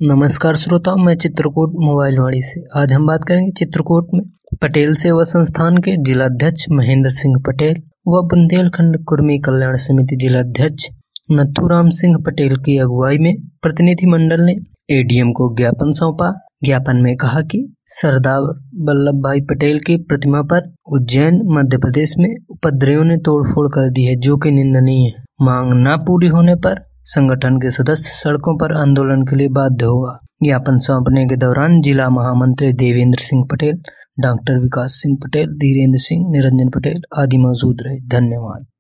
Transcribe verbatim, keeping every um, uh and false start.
नमस्कार श्रोताओं, मैं चित्रकूट मोबाइल वाड़ी से। आज हम बात करेंगे चित्रकूट में पटेल सेवा संस्थान के जिलाध्यक्ष महेंद्र सिंह पटेल व बुंदेलखंड कुर्मी कल्याण समिति जिलाध्यक्ष नथुराम सिंह पटेल की अगुवाई में प्रतिनिधिमंडल ने एडीएम को ज्ञापन सौंपा। ज्ञापन में कहा कि सरदार वल्लभ भाई पटेल की प्रतिमा पर उज्जैन मध्य प्रदेश में उपद्रवियों ने तोड़फोड़ कर दी है, जो कि निंदनीय है। मांग न पूरी होने पर संगठन के सदस्य सड़कों पर आंदोलन के लिए बाध्य होगा। ज्ञापन सौंपने के दौरान जिला महामंत्री देवेंद्र सिंह पटेल, डॉक्टर विकास सिंह पटेल, धीरेन्द्र सिंह, निरंजन पटेल आदि मौजूद रहे। धन्यवाद।